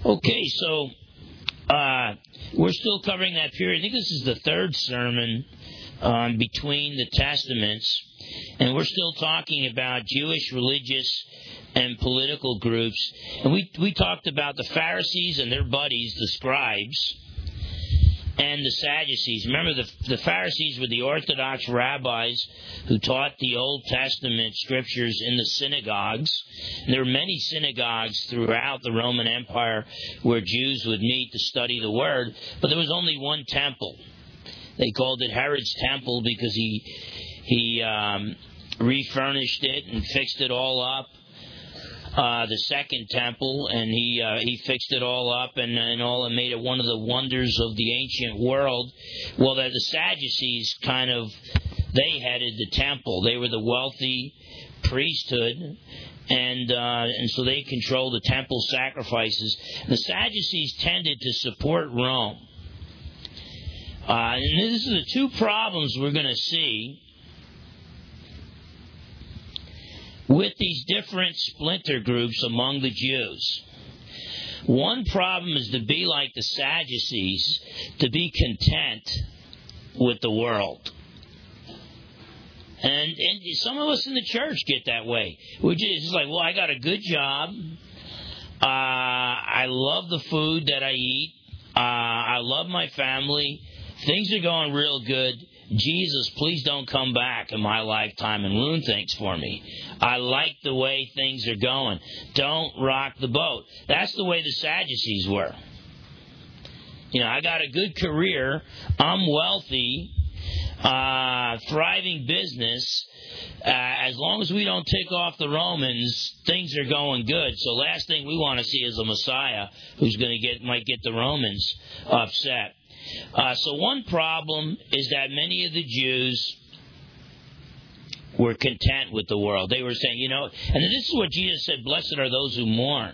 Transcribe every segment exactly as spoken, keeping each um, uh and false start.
Okay, so uh, we're still covering that period. I think this is the third sermon um, between the Testaments, and we're still talking about Jewish religious and political groups. And we we talked about the Pharisees and their buddies, the scribes, and the Sadducees. Remember, the, the Pharisees were the Orthodox rabbis who taught the Old Testament scriptures in the synagogues. And there were many synagogues throughout the Roman Empire where Jews would meet to study the Word, but there was only one temple. They called it Herod's Temple because he he um, refurnished it and fixed it all up. Uh, the second temple, and he uh, he fixed it all up and, and all, and made it one of the wonders of the ancient world. Well, the, the Sadducees kind of, they headed the temple. They were the wealthy priesthood, and uh, and so they controlled the temple sacrifices. The Sadducees tended to support Rome. Uh, and this is the two problems we're going to see with these different splinter groups among the Jews. One problem is to be like the Sadducees, to be content with the world. And, and some of us in the church get that way. We're just like, well, I got a good job. Uh, I love the food that I eat. Uh, I love my family. Things are going real good. Jesus, please don't come back in my lifetime and ruin things for me. I like the way things are going. Don't rock the boat. That's the way the Sadducees were. You know, I got a good career. I'm wealthy. Uh, thriving business. Uh, as long as we don't tick off the Romans, things are going good. So last thing we want to see is a Messiah who's going to get might get the Romans upset. Uh, so one problem is that many of the Jews were content with the world. They were saying, you know, and this is what Jesus said, blessed are those who mourn.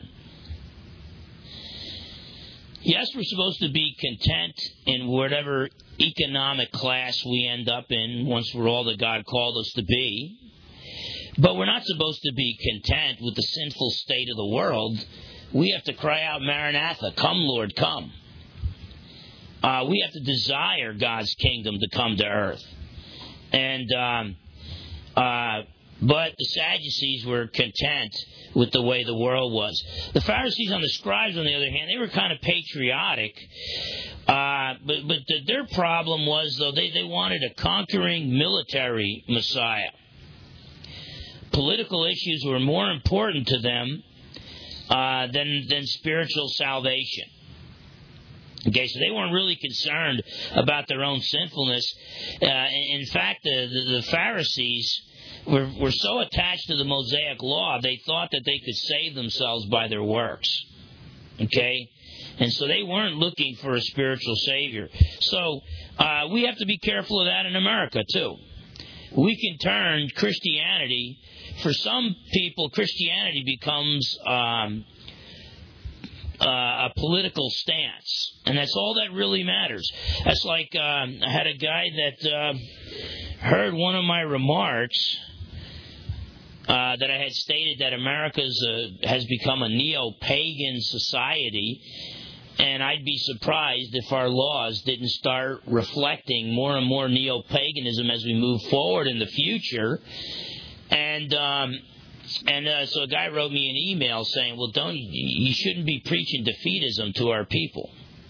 Yes, we're supposed to be content in whatever economic class we end up in once we're all that God called us to be. But we're not supposed to be content with the sinful state of the world. We have to cry out, Maranatha, come, Lord, come. Uh, we have to desire God's kingdom to come to earth. And, um, uh, but the Sadducees were content with the way the world was. The Pharisees and the scribes, on the other hand, they were kind of patriotic. Uh, but but the, their problem was, though, they, they wanted a conquering military Messiah. Political issues were more important to them uh, than than spiritual salvation. Okay, so they weren't really concerned about their own sinfulness. Uh, in fact, the, the, the Pharisees were, were so attached to the Mosaic law, they thought that they could save themselves by their works. Okay? And so they weren't looking for a spiritual Savior. So uh, we have to be careful of that in America, too. We can turn Christianity, for some people, Christianity becomes Um, Uh, a political stance, and that's all that really matters. That's like uh, I had a guy that uh, heard one of my remarks uh, that I had stated that America's uh, has become a neo-pagan society, and I'd be surprised if our laws didn't start reflecting more and more neo-paganism as we move forward in the future. And um, And uh, so a guy wrote me an email saying, well, don't you shouldn't be preaching defeatism to our people.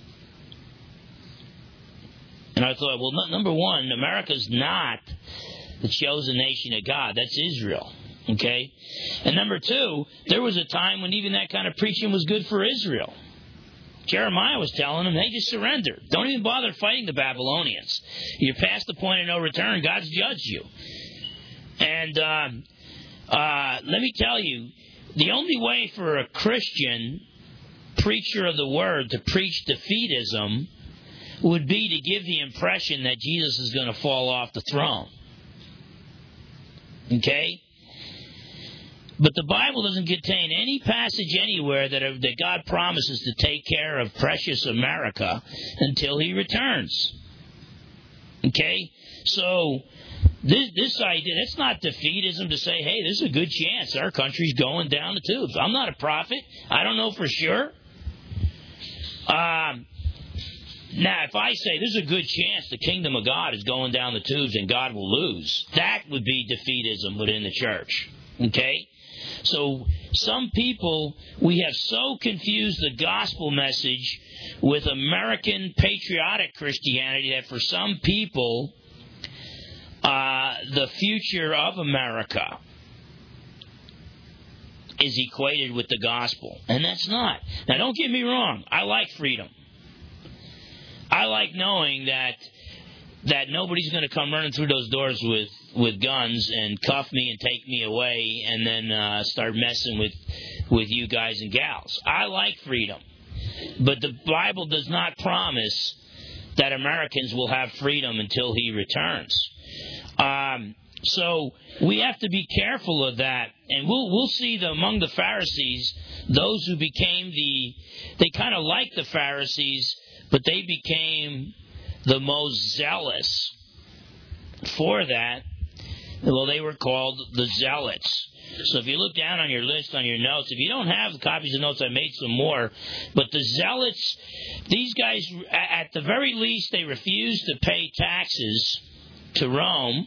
And I thought, well, no, number one, America's not the chosen nation of God. That's Israel. Okay? And number two, there was a time when even that kind of preaching was good for Israel. Jeremiah was telling them, hey, just surrender. Don't even bother fighting the Babylonians. You're past the point of no return. God's judged you. And um Uh, let me tell you, the only way for a Christian preacher of the Word to preach defeatism would be to give the impression that Jesus is going to fall off the throne. Okay? But the Bible doesn't contain any passage anywhere that, that God promises to take care of precious America until He returns. Okay? So This, this idea, it's not defeatism to say, hey, there's a good chance our country's going down the tubes. I'm not a prophet. I don't know for sure. Um, now, if I say there's a good chance the kingdom of God is going down the tubes and God will lose, that would be defeatism within the church. Okay? So some people, we have so confused the gospel message with American patriotic Christianity that for some people, uh, the future of America is equated with the gospel. And that's not. Now, don't get me wrong. I like freedom. I like knowing that that nobody's going to come running through those doors with, with guns and cuff me and take me away and then uh, start messing with, with you guys and gals. I like freedom. But the Bible does not promise that Americans will have freedom until He returns. Um, so we have to be careful of that. And we'll we'll see the, among the Pharisees, those who became the, they kind of liked the Pharisees, but they became the most zealous for that. Well, they were called the Zealots. So if you look down on your list, on your notes, if you don't have copies of notes, I made some more. But the Zealots, these guys, at the very least, they refused to pay taxes to Rome.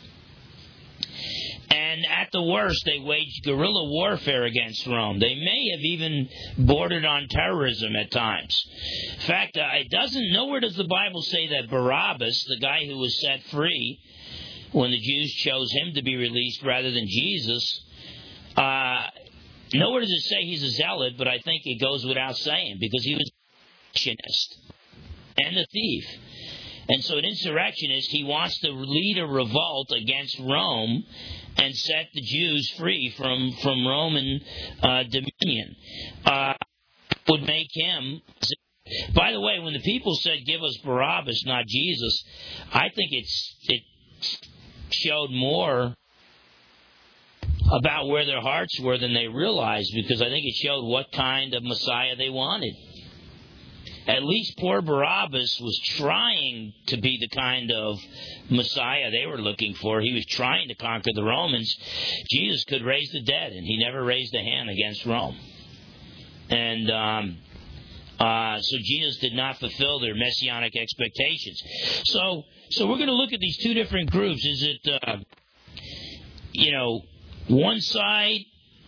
And at the worst, they waged guerrilla warfare against Rome. They may have even bordered on terrorism at times. In fact, uh, it doesn't, nowhere does the Bible say that Barabbas, the guy who was set free when the Jews chose him to be released rather than Jesus, uh, nowhere does it say he's a zealot, but I think it goes without saying, because he was an insurrectionist and a thief. And so an insurrectionist, he wants to lead a revolt against Rome and set the Jews free from, from Roman uh, dominion. Uh, would make him... By the way, when the people said, give us Barabbas, not Jesus, I think it's it showed more about where their hearts were than they realized, because I think it showed what kind of Messiah they wanted. At least poor Barabbas was trying to be the kind of Messiah they were looking for. He was trying to conquer the Romans. Jesus could raise the dead, and he never raised a hand against Rome. And um, uh, so Jesus did not fulfill their messianic expectations. So, so we're going to look at these two different groups. Is it, uh, you know, one side...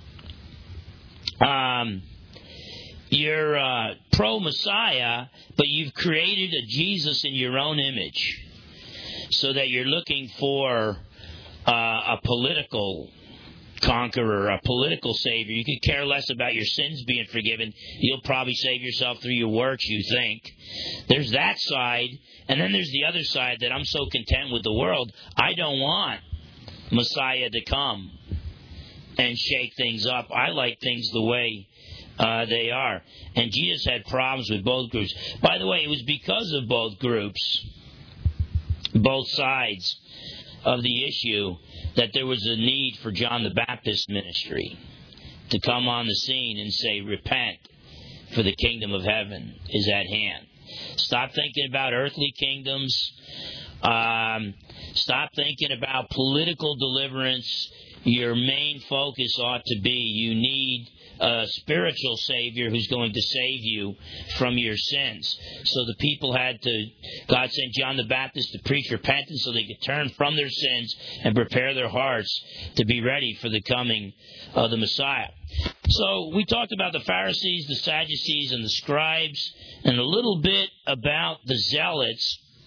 Um, You're uh, pro-Messiah, but you've created a Jesus in your own image, so that you're looking for uh, a political conqueror, a political savior. You could care less about your sins being forgiven. You'll probably save yourself through your works, you think. There's that side, and then there's the other side that I'm so content with the world, I don't want Messiah to come and shake things up. I like things the way Uh, they are. And Jesus had problems with both groups. By the way, it was because of both groups, both sides of the issue, that there was a need for John the Baptist's ministry to come on the scene and say, repent, for the kingdom of heaven is at hand. Stop thinking about earthly kingdoms. Um, stop thinking about political deliverance. Your main focus ought to be you need a spiritual Savior who's going to save you from your sins. So the people had to, God sent John the Baptist to preach repentance so they could turn from their sins and prepare their hearts to be ready for the coming of the Messiah. So we talked about the Pharisees, the Sadducees, and the scribes, and a little bit about the Zealots.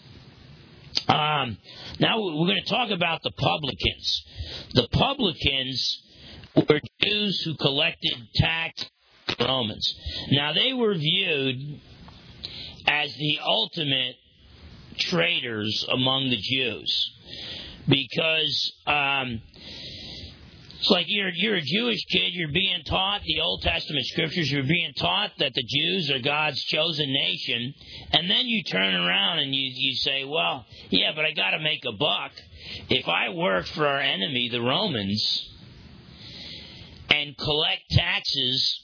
Um, now we're going to talk about the publicans. The publicans were Jews who collected tax from Romans. Now, they were viewed as the ultimate traitors among the Jews, because um, it's like you're you're a Jewish kid, you're being taught the Old Testament scriptures, you're being taught that the Jews are God's chosen nation, and then you turn around and you, you say, well, yeah, but I got to make a buck. If I work for our enemy, the Romans, and collect taxes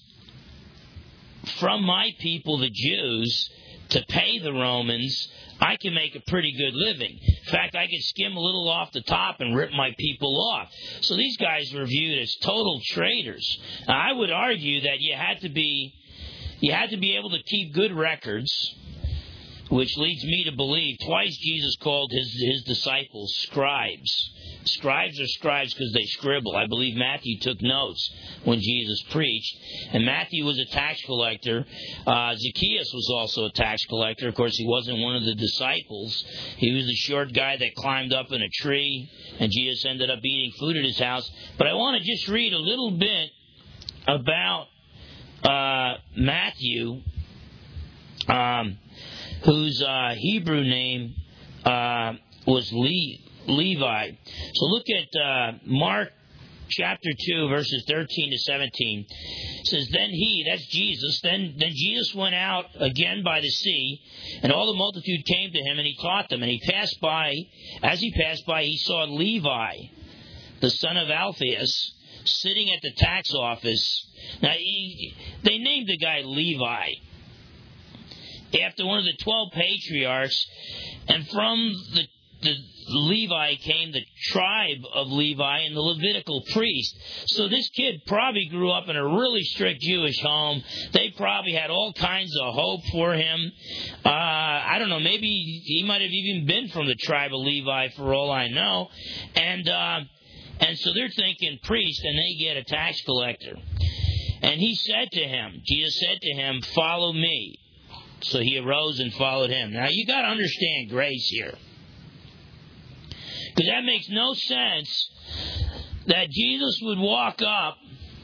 from my people, the Jews, to pay the Romans, I can make a pretty good living. In fact, I could skim a little off the top and rip my people off. So these guys were viewed as total traitors. Now, I would argue that you had to be You had to be able to keep good records, which leads me to believe twice Jesus called his, his disciples scribes. Scribes are scribes because they scribble. I believe Matthew took notes when Jesus preached. And Matthew was a tax collector. Uh, Zacchaeus was also a tax collector. Of course, he wasn't one of the disciples. He was the short guy that climbed up in a tree, and Jesus ended up eating food at his house. But I want to just read a little bit about uh, Matthew, um, whose uh, Hebrew name uh, was Le- Levi. So look at uh, Mark chapter two, verses thirteen to seventeen. It says, Then he, that's Jesus, then, then Jesus went out again by the sea, and all the multitude came to him, and he taught them. And he passed by, as he passed by, he saw Levi, the son of Alphaeus, sitting at the tax office. Now, he, they named the guy Levi after one of the twelve patriarchs, and from the, the Levi came the tribe of Levi and the Levitical priest. So this kid probably grew up in a really strict Jewish home. They probably had all kinds of hope for him. Uh, I don't know, maybe he might have even been from the tribe of Levi for all I know. And uh, and so they're thinking priest, and they get a tax collector. And he said to him, Jesus said to him, Follow me. So he arose and followed him. Now, you got to understand grace here. Because that makes no sense that Jesus would walk up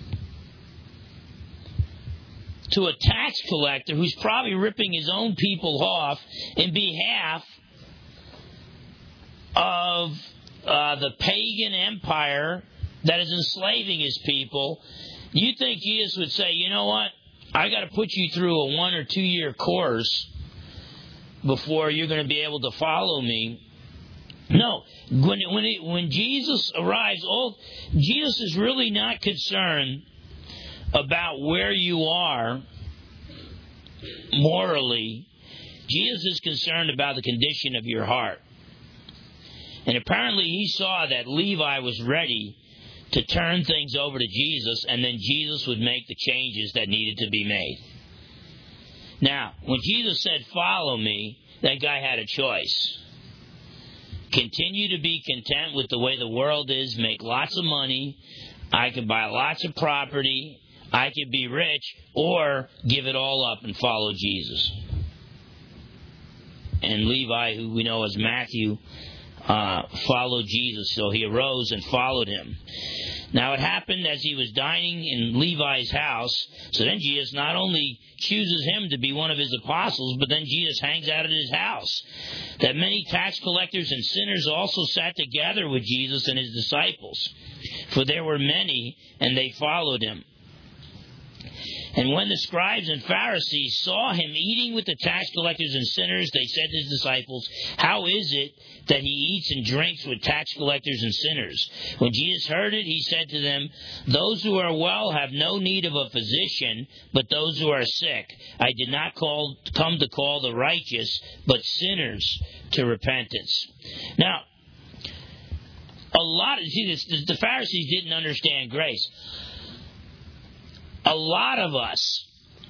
to a tax collector who's probably ripping his own people off in behalf of uh, the pagan empire that is enslaving his people. You think Jesus would say, you know what? I got to put you through a one or two year course before you're going to be able to follow me. No, when when it, when Jesus arrives, all Jesus is really not concerned about where you are morally. Jesus is concerned about the condition of your heart. And apparently he saw that Levi was ready to turn things over to Jesus, and then Jesus would make the changes that needed to be made. Now, when Jesus said, Follow me, that guy had a choice. Continue to be content with the way the world is, make lots of money, I could buy lots of property, I could be rich, or give it all up and follow Jesus. And Levi, who we know as Matthew, uh, followed Jesus, so he arose and followed him. Now it happened as he was dining in Levi's house, so then Jesus not only chooses him to be one of his apostles, but then Jesus hangs out at his house. That many tax collectors and sinners also sat together with Jesus and his disciples, for there were many, and they followed him. And when the scribes and Pharisees saw him eating with the tax collectors and sinners, they said to his disciples, How is it that he eats and drinks with tax collectors and sinners? When Jesus heard it, he said to them, Those who are well have no need of a physician, but those who are sick. I did not call, come to call the righteous, but sinners to repentance. Now, a lot of, see, this, the Pharisees didn't understand grace. A lot of us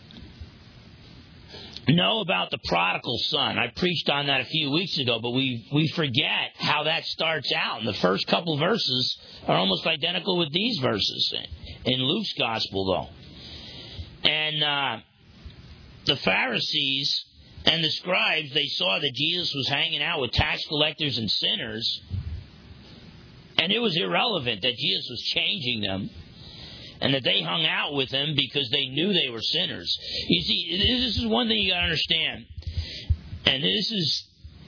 know about the prodigal son. I preached on that a few weeks ago, but we we forget how that starts out. And the first couple verses are almost identical with these verses in Luke's gospel, though. And uh, the Pharisees and the scribes, they saw that Jesus was hanging out with tax collectors and sinners, and it was irrelevant that Jesus was changing them, and that they hung out with him because they knew they were sinners. You see, this is one thing you got to understand. And this is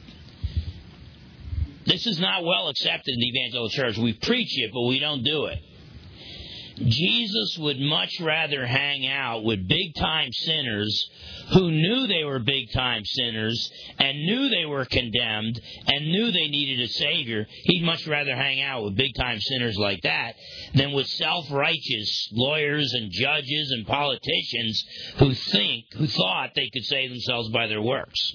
this is not well accepted in the evangelical church. We preach it, but we don't do it. Jesus would much rather hang out with big-time sinners who knew they were big-time sinners and knew they were condemned and knew they needed a Savior. He'd much rather hang out with big-time sinners like that than with self-righteous lawyers and judges and politicians who think, who thought they could save themselves by their works.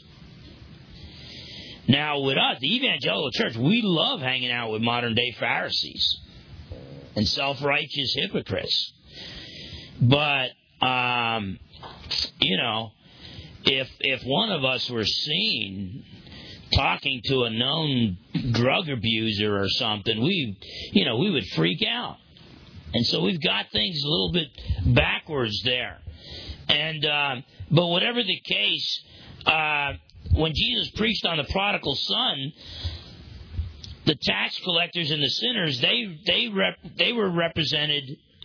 Now, with us, the evangelical church, we love hanging out with modern-day Pharisees and self-righteous hypocrites. But um, you know, if if one of us were seen talking to a known drug abuser or something, we, you know, we would freak out. And so we've got things a little bit backwards there. And uh, but whatever the case, uh, when Jesus preached on the prodigal son, the tax collectors and the sinners, they they rep, they were represented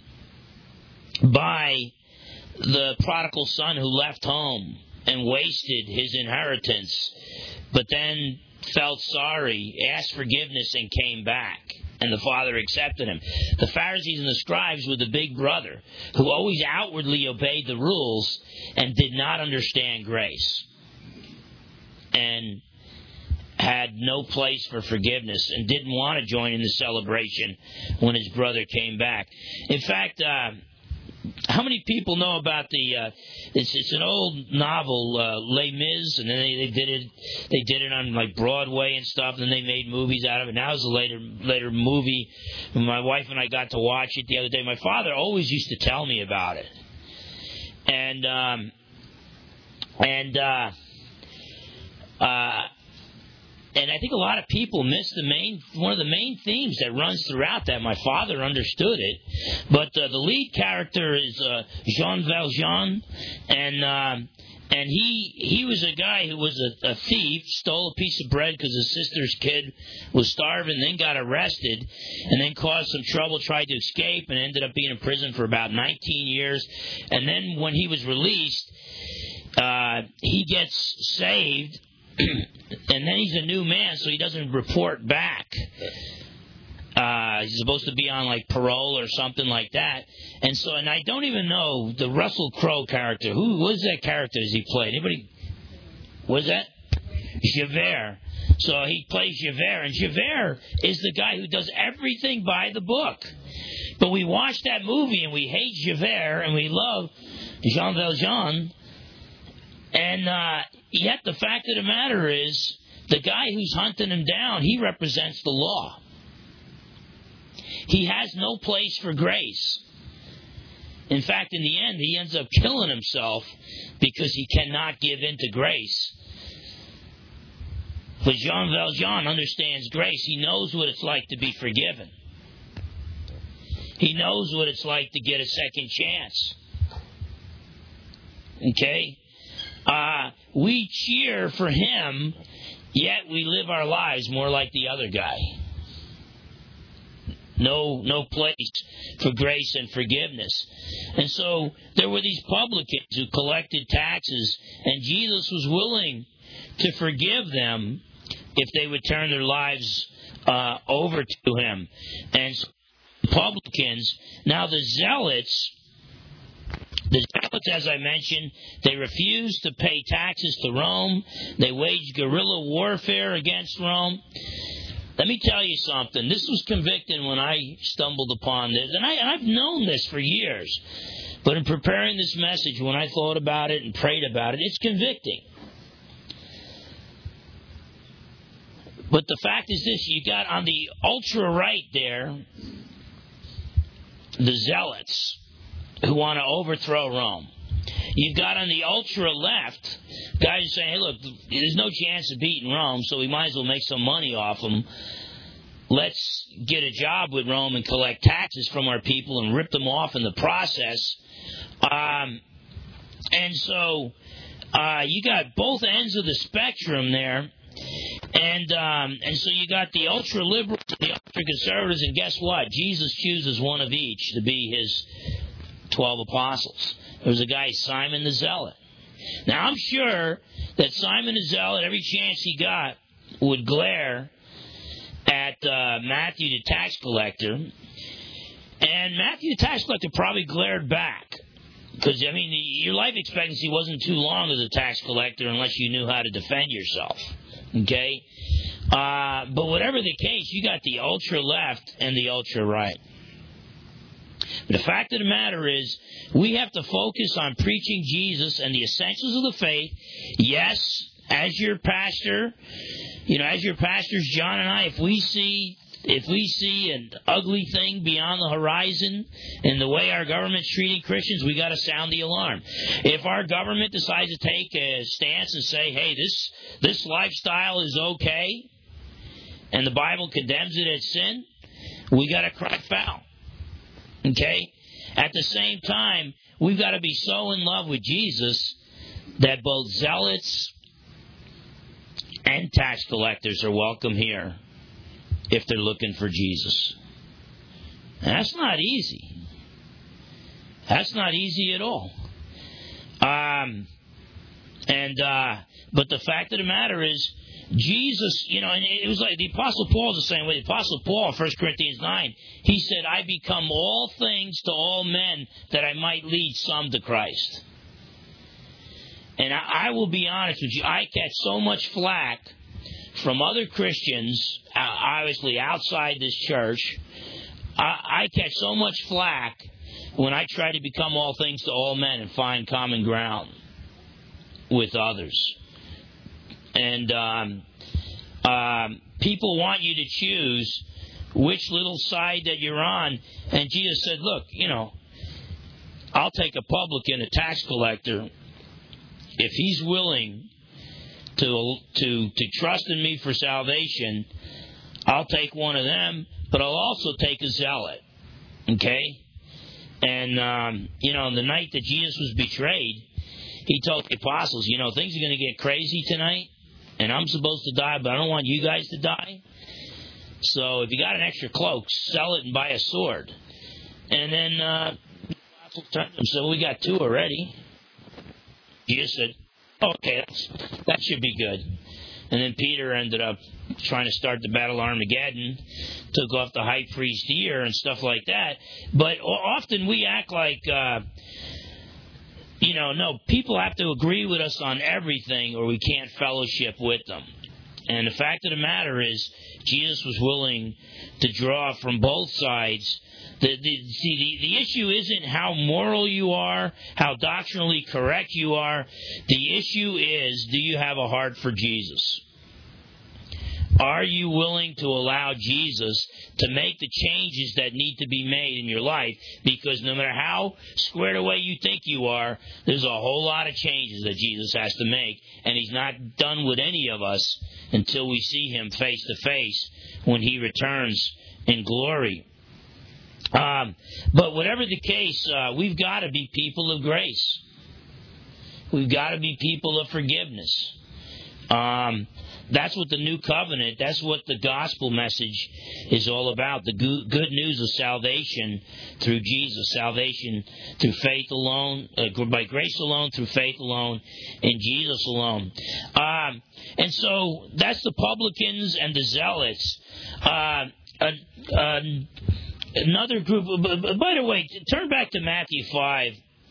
by the prodigal son who left home and wasted his inheritance, but then felt sorry, asked forgiveness, and came back. And the Father accepted him. The Pharisees and the scribes were the big brother who always outwardly obeyed the rules and did not understand grace, and had no place for forgiveness and didn't want to join in the celebration when his brother came back. In fact, uh, how many people know about the? Uh, it's it's an old novel, uh, Les Mis, and then they, they did it. They did it on like Broadway and stuff. And then they made movies out of it. Now it's a later later movie. My wife and I got to watch it the other day. My father always used to tell me about it, and um, and uh, uh, and I think a lot of people miss the main one of the main themes that runs throughout that. My father understood it, but uh, the lead character is uh, Jean Valjean, and uh, and he he was a guy who was a, a thief, stole a piece of bread because his sister's kid was starving, then got arrested, and then caused some trouble, tried to escape, and ended up being in prison for about nineteen years. And then when he was released, uh, he gets saved. And then he's a new man, so he doesn't report back. Uh, he's supposed to be on like parole or something like that. And so, and I don't even know the Russell Crowe character. Who was that character does he play? Anybody? What is that? Javert. So he plays Javert, and Javert is the guy who does everything by the book. But we watch that movie and we hate Javert and we love Jean Valjean. And uh, yet the fact of the matter is, the guy who's hunting him down, he represents the law. He has no place for grace. In fact, in the end, he ends up killing himself because he cannot give in to grace. But Jean Valjean understands grace. He knows what it's like to be forgiven. He knows what it's like to get a second chance. Okay? Uh, we cheer for him, yet we live our lives more like the other guy. No, no place for grace and forgiveness. And so there were these publicans who collected taxes, and Jesus was willing to forgive them if they would turn their lives uh, over to him. And so publicans, now the zealots, The zealots, as I mentioned, they refused to pay taxes to Rome. They waged guerrilla warfare against Rome. Let me tell you something. This was convicting when I stumbled upon this. And, I, and I've known this for years. But in preparing this message, when I thought about it and prayed about it, it's convicting. But the fact is this. You got on the ultra-right there, the zealots, who want to overthrow Rome. You've got on the ultra-left guys saying, hey, look, there's no chance of beating Rome, so we might as well make some money off them. Let's get a job with Rome and collect taxes from our people and rip them off in the process. Um, and so uh, you got both ends of the spectrum there. And um, and so you got the ultra-liberals and the ultra-conservatives, and guess what? Jesus chooses one of each to be his twelve apostles. There was a guy, Simon the Zealot. Now, I'm sure that Simon the Zealot, every chance he got, would glare at uh, Matthew the tax collector. And Matthew the tax collector probably glared back. Because, I mean, the, your life expectancy wasn't too long as a tax collector unless you knew how to defend yourself. Okay? Uh, but whatever the case, you got the ultra-left and the ultra-right. But the fact of the matter is, we have to focus on preaching Jesus and the essentials of the faith. Yes, as your pastor, you know, as your pastors, John and I, if we see if we see an ugly thing beyond the horizon in the way our government's treating Christians, we got to sound the alarm. If our government decides to take a stance and say, hey, this this lifestyle is okay, and the Bible condemns it as sin, we got to cry foul. Okay? At the same time, we've got to be so in love with Jesus that both zealots and tax collectors are welcome here if they're looking for Jesus. And that's not easy. That's not easy at all. Um, and uh, but the fact of the matter is, Jesus, you know, and it was like the Apostle Paul's the same way. The Apostle Paul, First Corinthians nine, he said, I become all things to all men that I might lead some to Christ. And I, I will be honest with you, I catch so much flack from other Christians, obviously outside this church. I, I catch so much flack when I try to become all things to all men and find common ground with others. And um, um, people want you to choose which little side that you're on. And Jesus said, look, you know, I'll take a publican, a tax collector, if he's willing to to to trust in me for salvation. I'll take one of them, but I'll also take a zealot. Okay? And, um, you know, on the night that Jesus was betrayed, he told the apostles, you know, things are going to get crazy tonight, and I'm supposed to die, but I don't want you guys to die. So if you got an extra cloak, sell it and buy a sword. And then uh, the apostles turned to him and said, well, we got two already. Jesus said, okay, that's, that should be good. And then Peter ended up trying to start the Battle of Armageddon, took off the high priest's ear and stuff like that. But often we act like, uh, you know, no, people have to agree with us on everything or we can't fellowship with them. And the fact of the matter is, Jesus was willing to draw from both sides. The, the, see, the, the issue isn't how moral you are, how doctrinally correct you are. The issue is, do you have a heart for Jesus? Are you willing to allow Jesus to make the changes that need to be made in your life? Because no matter how squared away you think you are, there's a whole lot of changes that Jesus has to make. And He's not done with any of us until we see Him face to face when He returns in glory. Um, but whatever the case, uh, we've got to be people of grace. We've got to be people of forgiveness. Um, that's what the new covenant, that's what the gospel message is all about. The good news of salvation through Jesus. Salvation through faith alone, uh, by grace alone, through faith alone, in Jesus alone. Um, and so that's the publicans and the zealots. Uh, uh, uh, another group, by the way, turn back to Matthew five.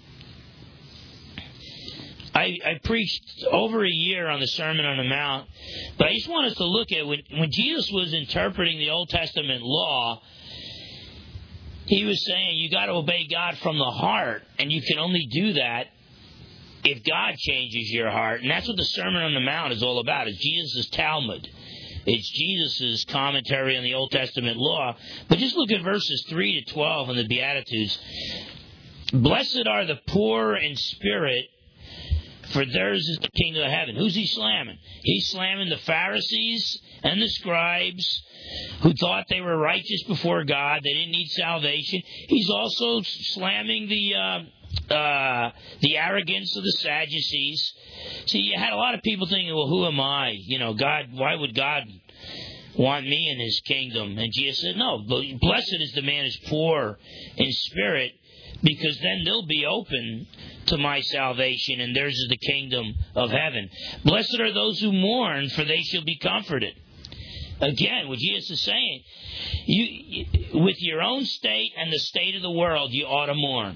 I, I preached over a year on the Sermon on the Mount, but I just want us to look at when, when Jesus was interpreting the Old Testament law, He was saying you got to obey God from the heart, and you can only do that if God changes your heart. And that's what the Sermon on the Mount is all about. It's Jesus' Talmud. It's Jesus' commentary on the Old Testament law. But just look at verses three to twelve in the Beatitudes. Blessed are the poor in spirit, for theirs is the kingdom of heaven. Who's He slamming? He's slamming the Pharisees and the scribes who thought they were righteous before God. They didn't need salvation. He's also slamming the uh, uh, the arrogance of the Sadducees. See, you had a lot of people thinking, well, who am I? You know, God, why would God want me in His kingdom? And Jesus said, no, blessed is the man who's poor in spirit, because then they'll be open to my salvation, and theirs is the kingdom of heaven. Blessed are those who mourn, for they shall be comforted. Again, what Jesus is saying, you, with your own state and the state of the world, you ought to mourn.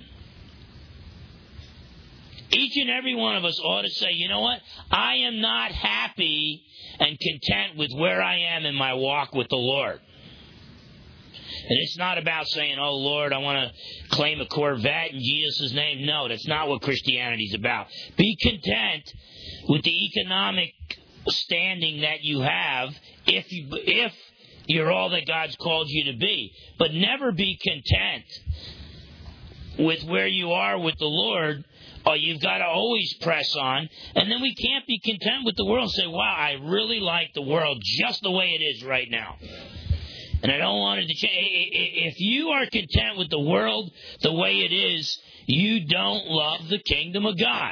Each and every one of us ought to say, you know what? I am not happy and content with where I am in my walk with the Lord. And it's not about saying, oh, Lord, I want to claim a Corvette in Jesus' name. No, that's not what Christianity is about. Be content with the economic standing that you have if you, if you're all that God's called you to be. But never be content with where you are with the Lord. Oh, you've got to always press on. And then we can't be content with the world and say, wow, I really like the world just the way it is right now. And I don't want it to change. If you are content with the world the way it is, you don't love the kingdom of God.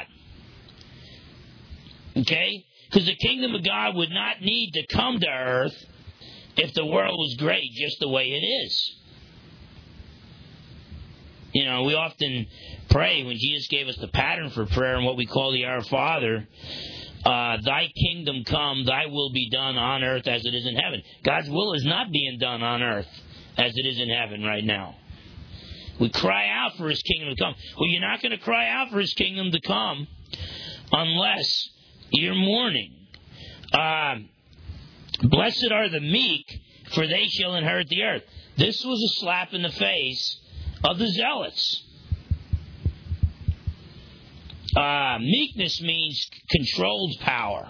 Okay? Because the kingdom of God would not need to come to earth if the world was great just the way it is. You know, we often pray when Jesus gave us the pattern for prayer and what we call the Our Father, uh, thy kingdom come, thy will be done on earth as it is in heaven. God's will is not being done on earth as it is in heaven right now. We cry out for his kingdom to come. Well, you're not going to cry out for his kingdom to come unless you're mourning. Uh, Blessed are the meek, for they shall inherit the earth. This was a slap in the face of the zealots. Uh, meekness means controlled power.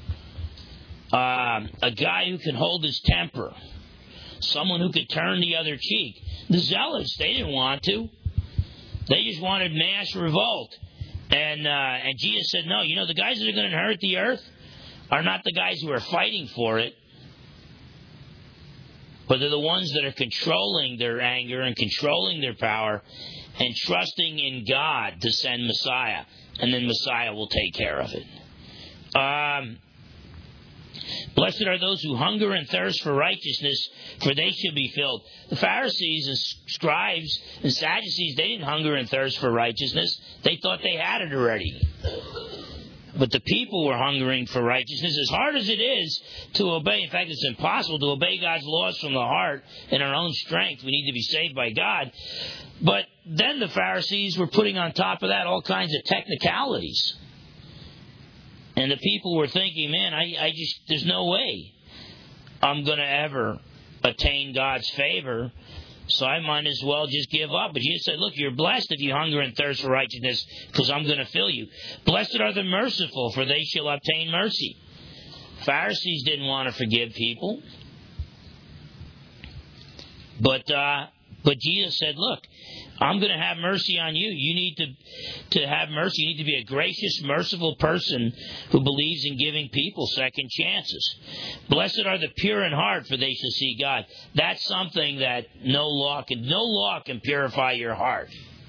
Uh, a guy who can hold his temper. Someone who could turn the other cheek. The zealots, they didn't want to. They just wanted mass revolt. And uh, and Jesus said, no, you know, the guys that are going to inherit the earth are not the guys who are fighting for it, but they're the ones that are controlling their anger and controlling their power and trusting in God to send Messiah. And then Messiah will take care of it. Um, Blessed are those who hunger and thirst for righteousness, for they shall be filled. The Pharisees and scribes and Sadducees, they didn't hunger and thirst for righteousness. They thought they had it already. But the people were hungering for righteousness. As hard as it is to obey, in fact, it's impossible to obey God's laws from the heart in our own strength. We need to be saved by God. But then the Pharisees were putting on top of that all kinds of technicalities. And the people were thinking, man, I, I just, there's no way I'm going to ever attain God's favor, so I might as well just give up. But Jesus said, look, you're blessed if you hunger and thirst for righteousness, because I'm going to fill you. Blessed are the merciful, for they shall obtain mercy. Pharisees didn't want to forgive people. But uh, but Jesus said, look, I'm going to have mercy on you. You need to, to have mercy. You need to be a gracious, merciful person who believes in giving people second chances. Blessed are the pure in heart, for they shall see God. That's something that no law can, no law can purify your heart.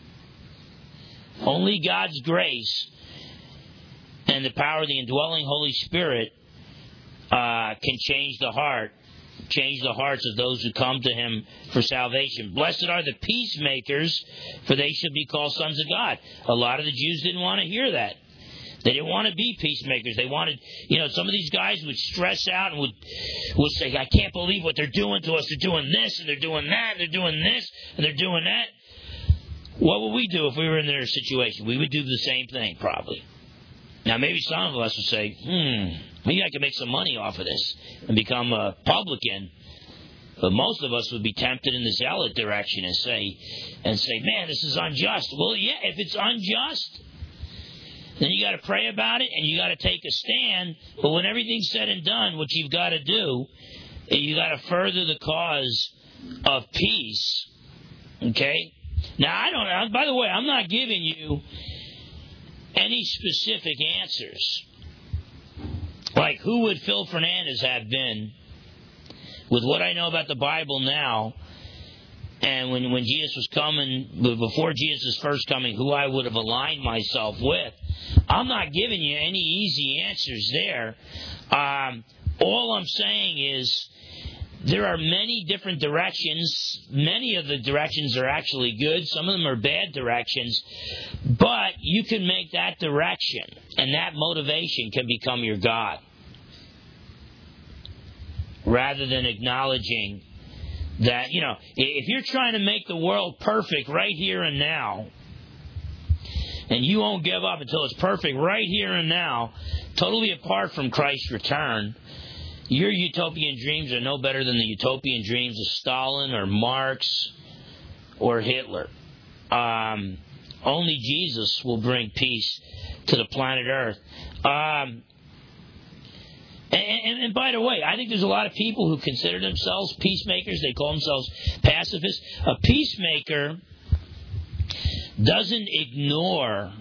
Only God's grace and the power of the indwelling Holy Spirit uh, can change the heart. Change the hearts of those who come to him for salvation. Blessed are the peacemakers, for they shall be called sons of God. A lot of the Jews didn't want to hear that. They didn't want to be peacemakers. They wanted, you know, some of these guys would stress out and would, would say, I can't believe what they're doing to us. They're doing this, and they're doing that, and they're doing this, and they're doing that. What would we do if we were in their situation? We would do the same thing, probably. Now, maybe some of us would say, hmm, maybe I could make some money off of this and become a publican. But most of us would be tempted in the zealot direction and say, and say, man, this is unjust. Well, yeah, if it's unjust, then you got to pray about it and you got to take a stand. But when everything's said and done, what you've got to do, you got to further the cause of peace. Okay? Now, I don't. By the way, I'm not giving you any specific answers. Like, who would Phil Fernandez have been with what I know about the Bible now, and when, when Jesus was coming, before Jesus' first coming, who I would have aligned myself with? I'm not giving you any easy answers there. Um, all I'm saying is there are many different directions. Many of the directions are actually good. Some of them are bad directions. But you can make that direction, and that motivation can become your God. Rather than acknowledging that, you know, if you're trying to make the world perfect right here and now, and you won't give up until it's perfect right here and now, totally apart from Christ's return, your utopian dreams are no better than the utopian dreams of Stalin or Marx or Hitler. Um, only Jesus will bring peace to the planet Earth. Um, And, and, and by the way, I think there's a lot of people who consider themselves peacemakers. They call themselves pacifists. A peacemaker doesn't ignore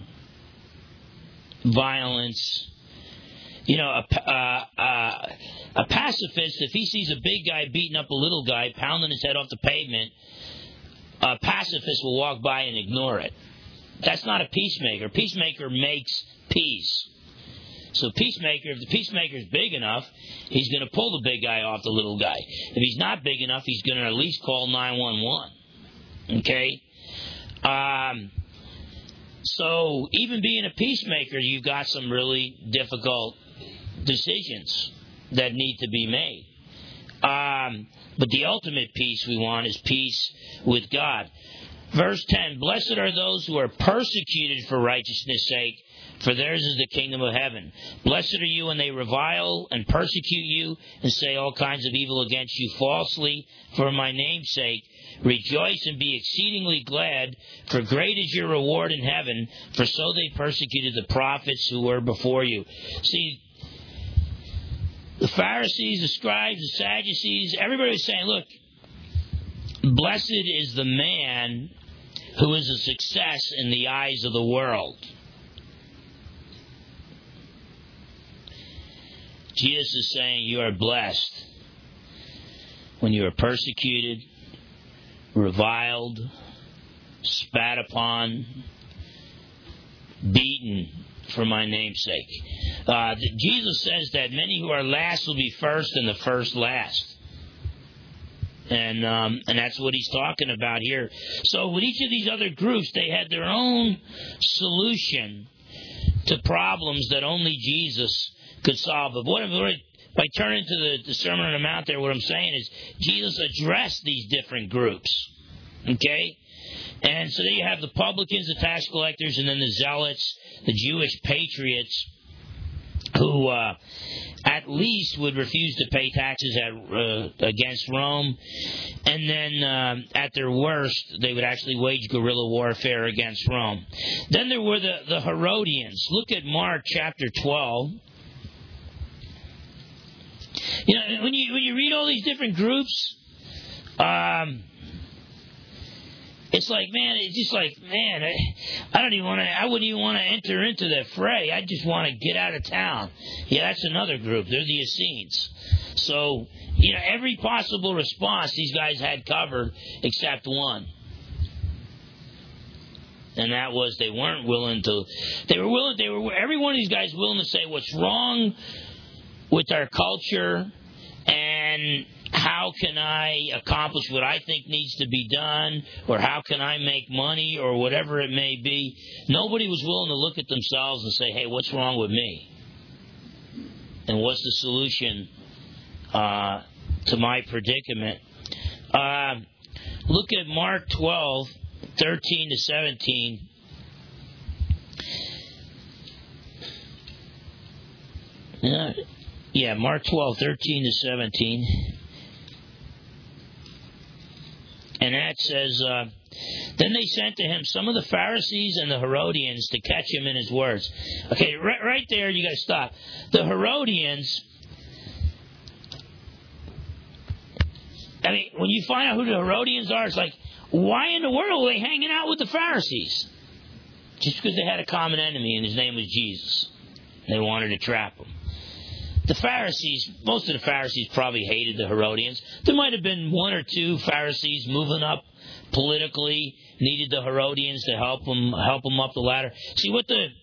violence. You know, a, uh, uh, a pacifist, if he sees a big guy beating up a little guy, pounding his head off the pavement, a pacifist will walk by and ignore it. That's not a peacemaker. Peacemaker makes peace. So peacemaker, if the peacemaker's big enough, he's going to pull the big guy off the little guy. If he's not big enough, he's going to at least call nine one one. Okay? Um, so even being a peacemaker, you've got some really difficult decisions that need to be made. Um, but the ultimate peace we want is peace with God. Verse ten, blessed are those who are persecuted for righteousness' sake, for theirs is the kingdom of heaven. Blessed are you when they revile and persecute you and say all kinds of evil against you falsely for my name's sake. Rejoice and be exceedingly glad, for great is your reward in heaven, for so they persecuted the prophets who were before you. See, the Pharisees, the scribes, the Sadducees, everybody was saying, look, blessed is the man who is a success in the eyes of the world. Jesus is saying you are blessed when you are persecuted, reviled, spat upon, beaten for my name's sake. Uh, Jesus says that many who are last will be first and the first last. And um, and that's what he's talking about here. So with each of these other groups, they had their own solution to problems that only Jesus could solve. But what, what if I turn into the, the Sermon on the Mount there, what I'm saying is Jesus addressed these different groups. Okay? And so there you have the publicans, the tax collectors, and then the zealots, the Jewish patriots, who uh, at least would refuse to pay taxes at, uh, against Rome. And then uh, at their worst, they would actually wage guerrilla warfare against Rome. Then there were the, the Herodians. Look at Mark chapter twelve. You know, when you when you read all these different groups, um, it's like, man, it's just like, man, I, I don't even want to, I wouldn't even want to enter into the fray. I just want to get out of town. Yeah, that's another group. They're the Essenes. So, you know, every possible response these guys had covered except one. And that was they weren't willing to, they were willing, they were, every one of these guys willing to say what's wrong with our culture and how can I accomplish what I think needs to be done, or how can I make money, or whatever it may be. Nobody was willing to look at themselves and say, hey, what's wrong with me? And what's the solution uh, to my predicament? Uh, look at Mark twelve, thirteen to seventeen. Yeah, yeah, Mark twelve, thirteen to seventeen. And that says, uh, then they sent to him some of the Pharisees and the Herodians to catch him in his words. Okay, right, right there, you got to stop. The Herodians, I mean, when you find out who the Herodians are, it's like, why in the world are they hanging out with the Pharisees? Just because they had a common enemy and his name was Jesus. They wanted to trap him. The Pharisees, most of the Pharisees probably hated the Herodians. There might have been one or two Pharisees moving up politically, needed the Herodians to help them help them up the ladder. See what the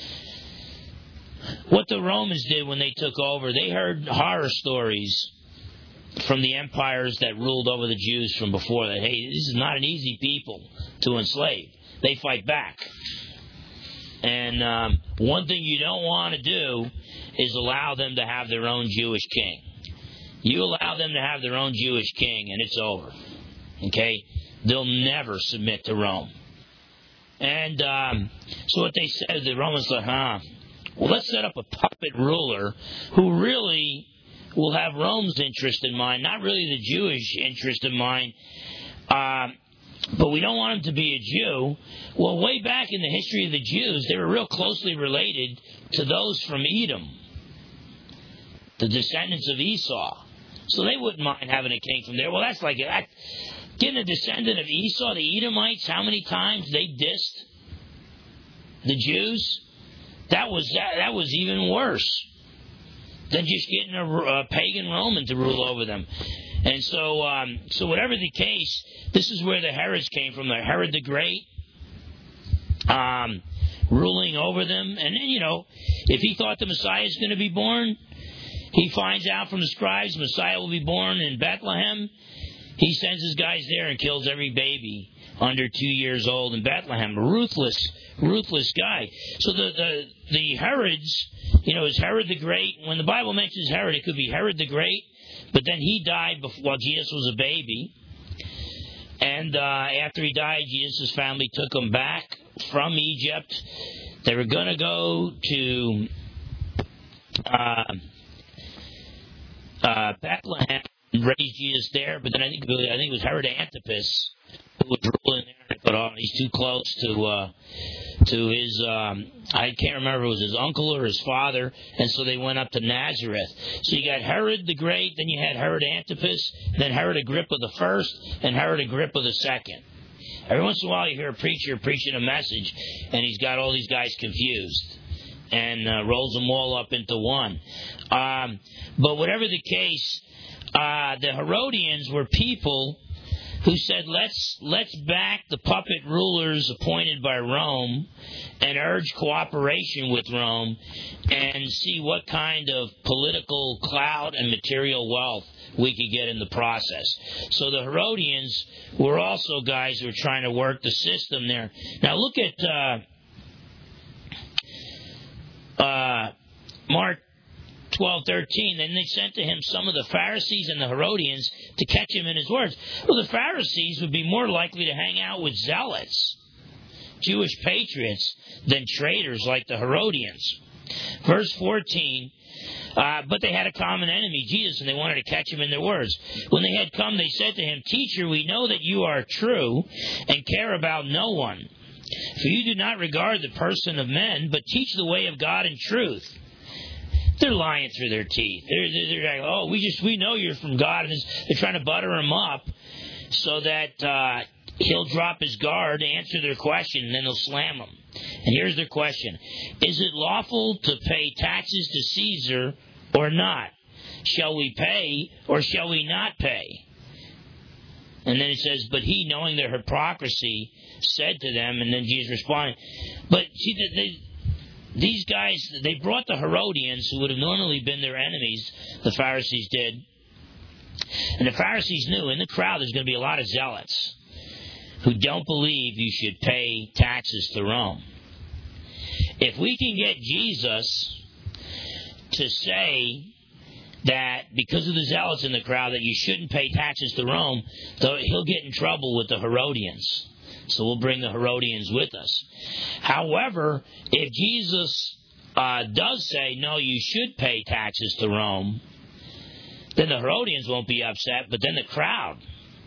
what the Romans did when they took over. They heard horror stories from the empires that ruled over the Jews from before that. Hey, this is not an easy people to enslave. They fight back. And um, one thing you don't want to do is allow them to have their own Jewish king. You allow them to have their own Jewish king, and it's over. Okay? They'll never submit to Rome. And um, so what they said, the Romans said, huh, well, let's set up a puppet ruler who really will have Rome's interest in mind, not really the Jewish interest in mind. Uh, But we don't want him to be a Jew. Well, way back in the history of the Jews, they were real closely related to those from Edom. the descendants of Esau. So they wouldn't mind having a king from there. Well, that's like that. Getting a descendant of Esau, the Edomites, how many times they dissed the Jews? That was that, that was even worse than just getting a, a pagan Roman to rule over them. And so, um, so whatever the case, this is where the Herods came from. The Herod the Great, um, ruling over them. And then, you know, if he thought the Messiah is going to be born, he finds out from the scribes Messiah will be born in Bethlehem. He sends his guys there and kills every baby under two years old in Bethlehem. Ruthless, ruthless guy. So the, the, the Herods, you know, is Herod the Great. When the Bible mentions Herod, it could be Herod the Great, but then he died before, while Jesus was a baby. And uh, after he died, Jesus' family took him back from Egypt. They were going to go to uh, uh, Bethlehem and raise Jesus there, but then I think I think it was Herod Antipas who was ruling there. And they thought, oh, he's too close to uh, to his. Um, I can't remember if it was his uncle or his father, and so they went up to Nazareth. So you got Herod the Great, then you had Herod Antipas, then Herod Agrippa the first, and Herod Agrippa the second. Every once in a while, you hear a preacher preaching a message, and he's got all these guys confused and uh, rolls them all up into one. Um, but whatever the case, uh, the Herodians were people who said, let's let's back the puppet rulers appointed by Rome and urge cooperation with Rome and see what kind of political clout and material wealth we could get in the process. So the Herodians were also guys who were trying to work the system there. Now look at uh, uh, Mark twelve thirteen. Then they sent to him some of the Pharisees and the Herodians to catch him in his words. Well, the Pharisees would be more likely to hang out with zealots, Jewish patriots, than traitors like the Herodians. Verse fourteen, uh, but they had a common enemy, Jesus, and they wanted to catch him in their words. When they had come, they said to him, Teacher, we know that you are true and care about no one. For you do not regard the person of men, but teach the way of God in truth. They're lying through their teeth. They're, they're, they're like, oh, we just we know you're from God. And they're trying to butter him up so that uh, he'll drop his guard, answer their question, and then they'll slam him. And here's their question. Is it lawful to pay taxes to Caesar or not? Shall we pay or shall we not pay? And then it says, but he, knowing their hypocrisy, said to them, and then Jesus responded. But see, they... These guys, they brought the Herodians, who would have normally been their enemies, the Pharisees did. And the Pharisees knew in the crowd there's going to be a lot of zealots who don't believe you should pay taxes to Rome. If we can get Jesus to say that because of the zealots in the crowd that you shouldn't pay taxes to Rome, he'll get in trouble with the Herodians. So we'll bring the Herodians with us. However, if Jesus uh, does say, no, you should pay taxes to Rome, then the Herodians won't be upset, but then the crowd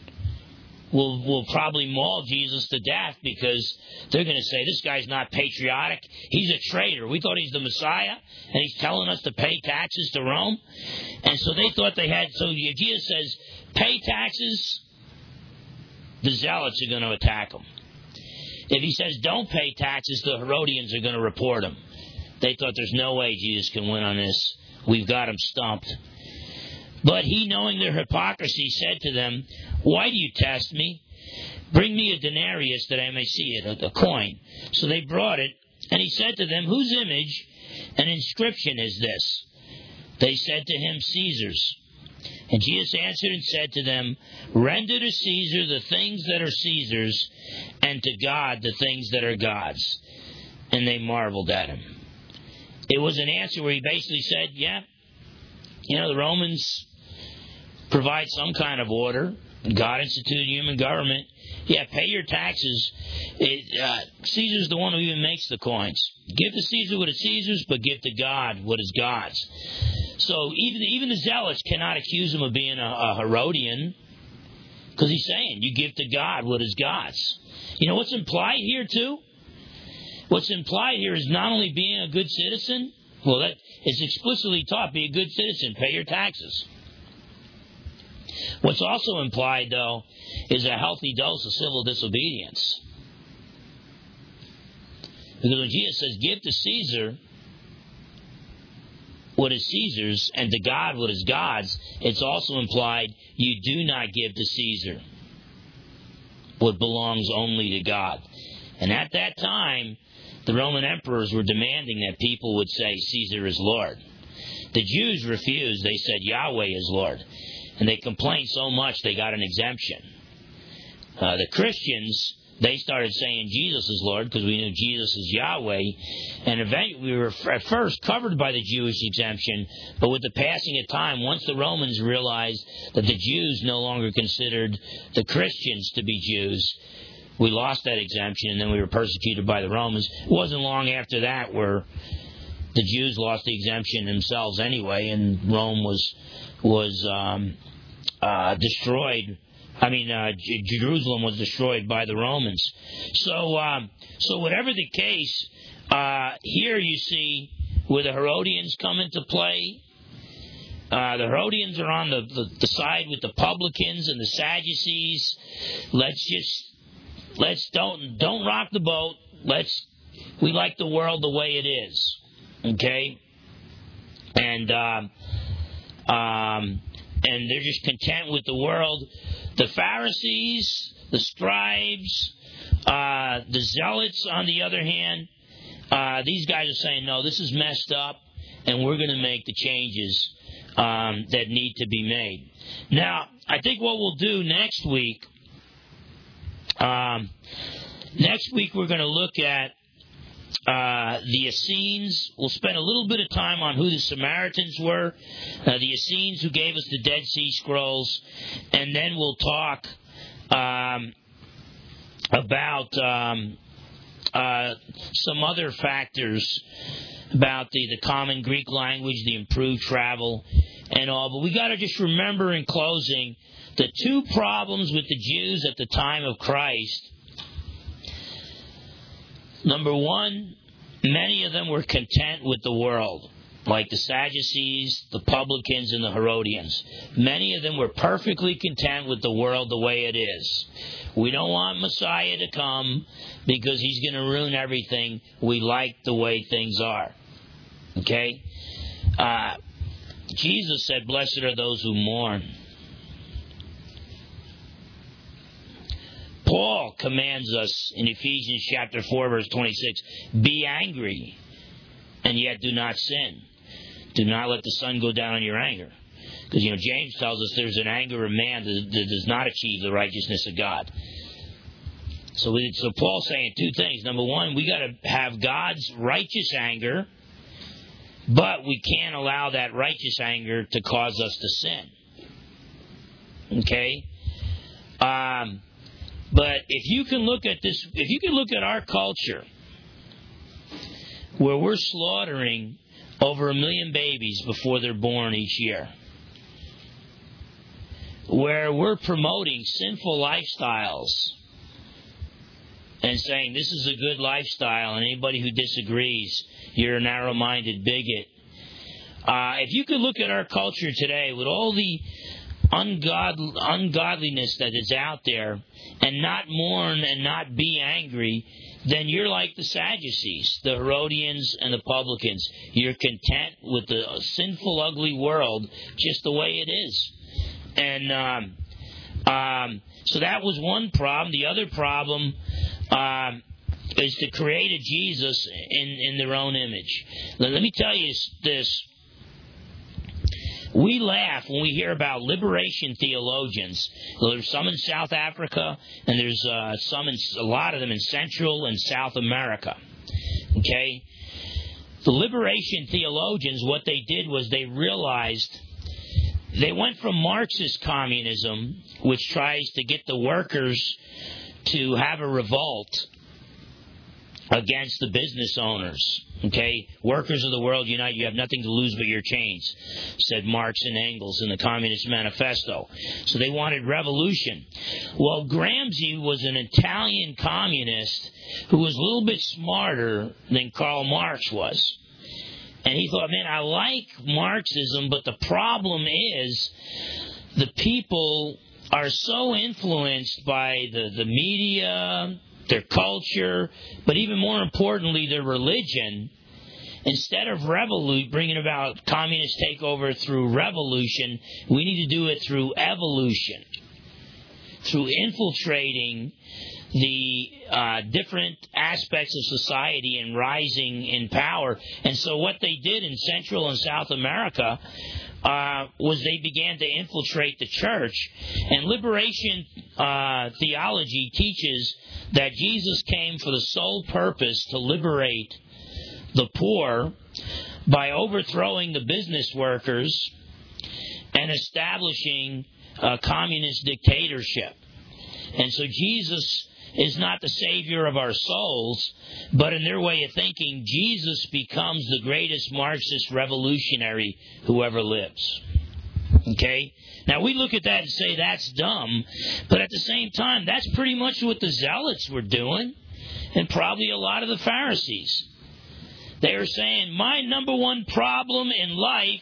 will will probably maul Jesus to death because they're going to say, this guy's not patriotic. He's a traitor. We thought he's the Messiah, and he's telling us to pay taxes to Rome. And so they thought they had, so Jesus says, pay taxes, the zealots are going to attack him. If he says don't pay taxes, the Herodians are going to report him. They thought there's no way Jesus can win on this. We've got him stumped. But he, knowing their hypocrisy, said to them, why do you test me? Bring me a denarius that I may see it, a coin. So they brought it, and he said to them, whose image and inscription is this? They said to him, Caesar's. And Jesus answered and said to them, render to Caesar the things that are Caesar's, and to God the things that are God's. And they marveled at him. It was an answer where he basically said, yeah, you know, the Romans provide some kind of order. God instituted human government. Yeah, pay your taxes. It, uh, Caesar's the one who even makes the coins. Give to Caesar what is Caesar's, but give to God what is God's. So even even the zealots cannot accuse him of being a, a Herodian, because he's saying, you give to God what is God's. You know what's implied here too? What's implied here is not only being a good citizen, Well, that is explicitly taught. Be a good citizen. Pay your taxes. What's also implied, though, is a healthy dose of civil disobedience. Because when Jesus says, give to Caesar what is Caesar's, and to God what is God's, it's also implied you do not give to Caesar what belongs only to God. And at that time, the Roman emperors were demanding that people would say Caesar is Lord. The Jews refused. They said Yahweh is Lord. And they complained so much they got an exemption. Uh, the Christians, they started saying Jesus is Lord because we knew Jesus is Yahweh. And eventually we were at first covered by the Jewish exemption, but with the passing of time, once the Romans realized that the Jews no longer considered the Christians to be Jews, we lost that exemption, and then we were persecuted by the Romans. It wasn't long after that where the Jews lost the exemption themselves anyway, and Rome was was um, uh, destroyed. I mean, uh, J- Jerusalem was destroyed by the Romans. So, um, so whatever the case, uh, here you see where the Herodians come into play. Uh, the Herodians are on the, the, the side with the publicans and the Sadducees. Let's just let's don't don't rock the boat. Let's we like the world the way it is, okay? And um, um, and they're just content with the world. The Pharisees, the scribes, uh, the zealots, on the other hand, uh, these guys are saying, no, this is messed up, and we're going to make the changes um, that need to be made. Now, I think what we'll do next week, um, next week we're going to look at uh, the Essenes. We'll spend a little bit of time on who the Samaritans were, uh, the Essenes who gave us the Dead Sea Scrolls, and then we'll talk um, about um, uh, some other factors about the, the common Greek language, the improved travel, and all. But we got to just remember in closing the two problems with the Jews at the time of Christ. Number one, many of them were content with the world, like the Sadducees, the publicans, and the Herodians. Many of them were perfectly content with the world the way it is. We don't want Messiah to come because he's going to ruin everything. We like the way things are. Okay? Uh, Jesus said, blessed are those who mourn. Paul commands us in Ephesians chapter four, verse twenty-six, be angry, and yet do not sin. Do not let the sun go down on your anger. Because, you know, James tells us there's an anger of man that, that does not achieve the righteousness of God. So, we, so Paul's saying two things. Number one, we got to have God's righteous anger, but we can't allow that righteous anger to cause us to sin. Okay? Um... But if you can look at this, if you can look at our culture, where we're slaughtering over a million babies before they're born each year, where we're promoting sinful lifestyles and saying this is a good lifestyle, and anybody who disagrees, you're a narrow-minded bigot. Uh, if you could look at our culture today with all the ungod, ungodliness that is out there, and not mourn and not be angry, then you're like the Sadducees, the Herodians, and the publicans. You're content with the sinful, ugly world just the way it is. And um, um, so that was one problem. The other problem um, is to create a Jesus in, in their own image. Let, let me tell you this. We laugh when we hear about liberation theologians. There's some in South Africa, and there's uh, some, in, a lot of them in Central and South America. Okay? The liberation theologians, what they did was they realized they went from Marxist communism, which tries to get the workers to have a revolt against the business owners. Okay? Workers of the world unite. You have nothing to lose but your chains, said Marx and Engels in the Communist Manifesto. So they wanted revolution. Well, Gramsci was an Italian communist who was a little bit smarter than Karl Marx was. And he thought, man, I like Marxism, but the problem is the people are so influenced by the, the media, their culture, but even more importantly, their religion. Instead of revolu- bringing about communist takeover through revolution, we need to do it through evolution, through infiltrating the uh, different aspects of society and rising in power. And so what they did in Central and South America uh, was they began to infiltrate the church. And liberation uh, theology teaches that Jesus came for the sole purpose to liberate the poor by overthrowing the business workers and establishing a communist dictatorship. And so Jesus is not the savior of our souls, but in their way of thinking, Jesus becomes the greatest Marxist revolutionary who ever lives. Okay? Now we look at that and say that's dumb, but at the same time, that's pretty much what the Zealots were doing, and probably a lot of the Pharisees. They were saying, my number one problem in life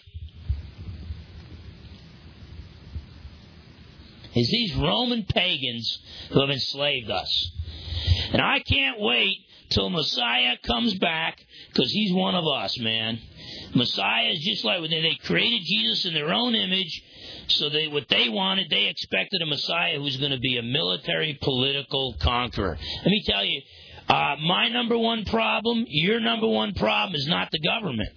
is these Roman pagans who have enslaved us. And I can't wait till Messiah comes back, because he's one of us, man. Messiah is just like when they created Jesus in their own image, so they what they wanted, they expected a Messiah who was going to be a military, political conqueror. Let me tell you, uh, my number one problem, your number one problem is not the government.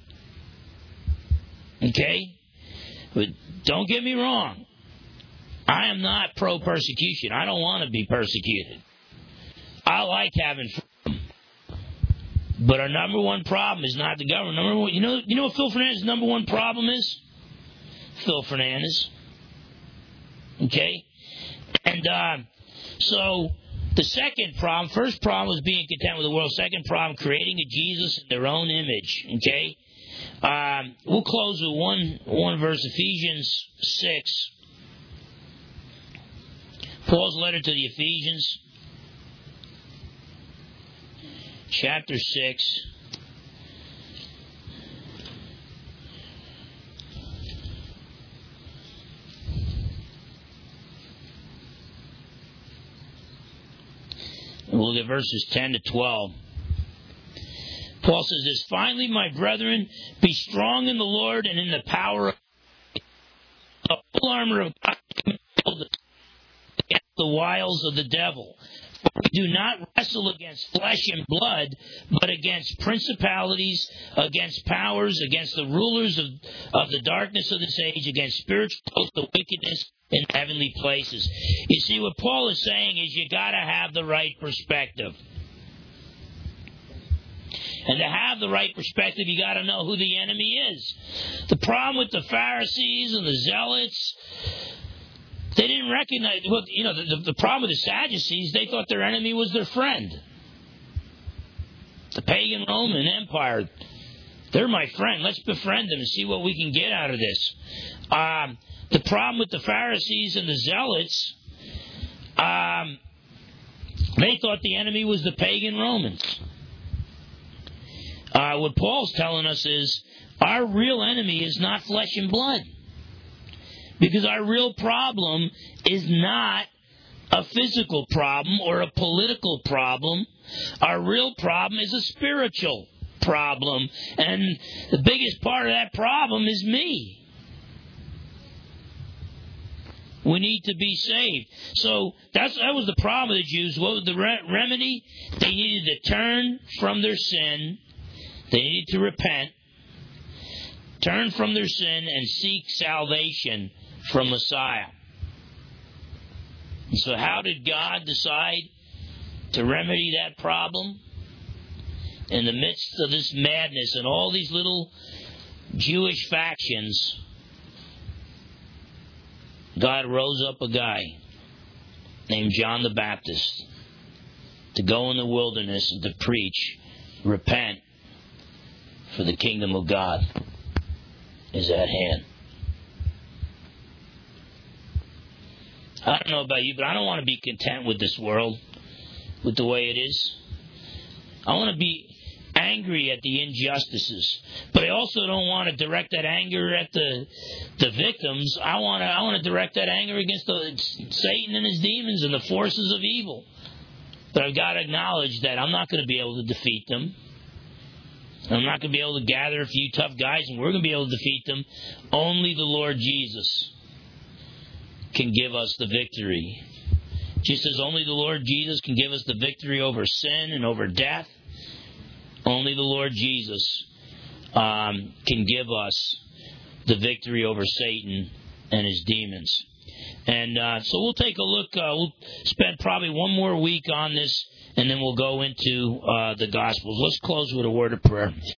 Okay? But don't get me wrong. I am not pro-persecution. I don't want to be persecuted. I like having freedom. But our number one problem is not the government. Number one, you know, you know what Phil Fernandez's number one problem is? Phil Fernandez. Okay? And uh, so the second problem, first problem was being content with the world. Second problem, creating a Jesus in their own image. Okay? Um, we'll close with one, one verse, Ephesians six. Paul's letter to the Ephesians, chapter six. We'll look at verses ten to twelve. Paul says this, finally, my brethren, be strong in the Lord and in the power of the full armor of God, against the wiles of the devil. For we do not wrestle against flesh and blood, but against principalities, against powers, against the rulers of, of the darkness of this age, against spiritual hosts of wickedness in heavenly places. You see, what Paul is saying is you got to have the right perspective. And to have the right perspective, you got to know who the enemy is. The problem with the Pharisees and the Zealots, they didn't recognize, well, you know, the, the problem with the Sadducees, they thought their enemy was their friend. The pagan Roman Empire, they're my friend. Let's befriend them and see what we can get out of this. Um, the problem with the Pharisees and the Zealots, um, they thought the enemy was the pagan Romans. Uh, what Paul's telling us is our real enemy is not flesh and blood. Because our real problem is not a physical problem or a political problem. Our real problem is a spiritual problem. And the biggest part of that problem is me. We need to be saved. So that's that was the problem of the Jews. What was the re- remedy? They needed to turn from their sin. They needed to repent, turn from their sin, and seek salvation from Messiah. And so how did God decide to remedy that problem? In the midst of this madness and all these little Jewish factions, God rose up a guy named John the Baptist to go in the wilderness and to preach, repent, for the kingdom of God is at hand. I don't know about you, but I don't want to be content with this world, with the way it is. I want to be angry at the injustices, but I also don't want to direct that anger at the the victims. I want to I want to direct that anger against the, Satan and his demons and the forces of evil. But I've got to acknowledge that I'm not going to be able to defeat them. I'm not going to be able to gather a few tough guys and we're going to be able to defeat them. Only the Lord Jesus can give us the victory. Just as only the Lord Jesus can give us the victory over sin and over death, only the Lord Jesus um, can give us the victory over Satan and his demons. And uh, so we'll take a look. Uh, we'll spend probably one more week on this, and then we'll go into uh, the Gospels. Let's close with a word of prayer.